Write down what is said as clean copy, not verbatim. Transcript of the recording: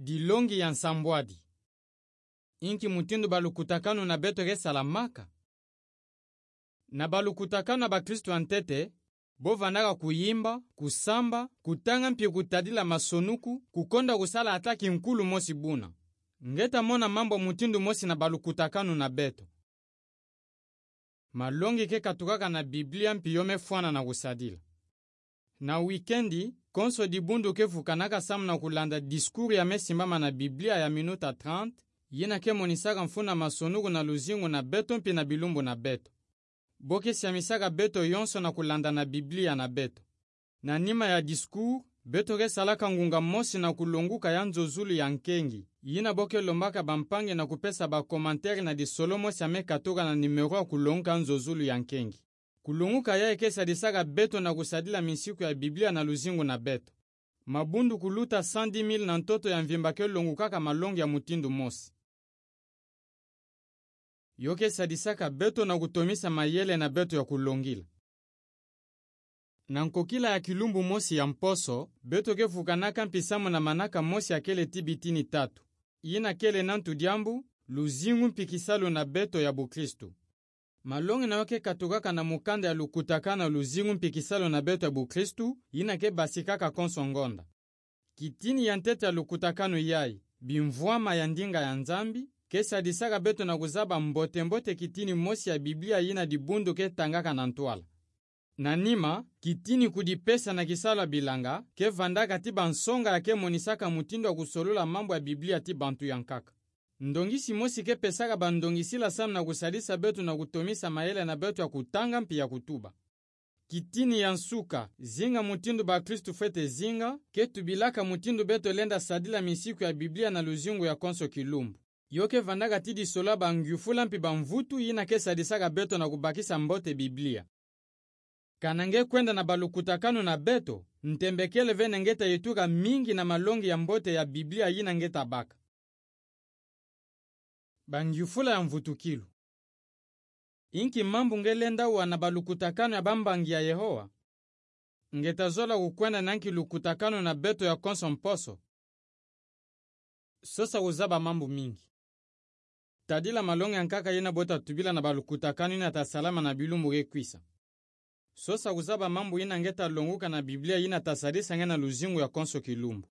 dilongi ya nsambwadi. Inki mutindu balukutakanu na beto ke salamaka. Na balukutakanu ba Kristo antete, bovanaka kuyimba, kusamba, kutanga mpye kutadila masonuku, kukonda kusala ataki nkulu mosi buna. Ngeta mona mambo mutindu mosi na balukutakanu na beto. Malongi ke katukaka na Biblia mpiyome fuana na kusadila. Na wikendi, konso dibundu ke fukanaka samu na kulanda diskuri ya mesimbama na Biblia ya minuta 30, yena ke monisaka mfuna masonuku na luzingu na beto mpi na bilumbu na beto. Boke siamisaka beto yonso na kulanda na Biblia na beto. Na nima ya diskur, beto ke salaka ngunga mosi na kulunguka ya nzozulu ya nkengi. Yina boke lombaka bampange na kupesa ba komantere na disolo mosi ame katoka na nimero ya kulunguka nzozulu ya nkengi. Kulunguka ya eke sadisaka beto na kusadila misiku ya Biblia na luzingu na beto. Mabundu kuluta 110,000 na ntoto ya mvimba ke lungukaka malongi ya mutindu mosi. Yoke sadisaka beto na kutomisa mayele na beto ya kulongila. Na nkokila ya kilumbu mosi ya mposo, beto ke fukanaka mpisamu na manaka mosi ya kele tibitini 3. Yina kele nantu diambu, luzingu mpikisalo na beto ya Bukristu. Malongi na yoke katukaka na mukanda ya lukutakana luzingu mpikisalo na beto ya Bukristu, yina ke basikaka konsongonda. Kitini ya ntete ya lukutakanu yai, bimvuama ya ndinga ya nzambi, kesa disaka beto na kuzaba mbote kitini mosi ya Biblia yina dibundu ke tangaka na ntwala. Na nima, kitini kudipesa na kisala bilanga, ke vandaka tiba nsonga ya ke monisaka mutindo wa kusolula mambo ya Biblia tiba ntu yankaka. Ndongisi mosi ke pesaka bandongisila samu na kusadisa beto na kutomisa mayele na beto ya kutanga mpi ya kutuba. Kitini ya nsuka, zinga mutindu ba Kristu fete zinga, ke tubilaka mutindu beto lenda sadila misiku ya Biblia na luzingu ya konso kilumbu. Yoke vandaka tidi sola bangyufula mpi bamvutu yina ke sadisaka beto na kubakisa mbote Biblia. Kanange kwenda na balukutakanu na beto, ntembekele vene ngeta yetuka mingi na malongi ya mbote ya Biblia yina ngeta baka. Bangyufula ya mvutukilu. Inki mambu ngelenda wana balukutakanu ya bambangi ya Yehowa. Ngeta zola kukwenda nanki lukutakanu na beto ya konso mposo. Sosa uzaba mambu mingi. Tadila malongi yankaka yena bota tubila na balukutakanu yina tasalama na bilumbu gekwisa. Sosa uzaba mambu yina ngeta longuka na Biblia yina tasadisa ngena luzingu ya konso kilumbu.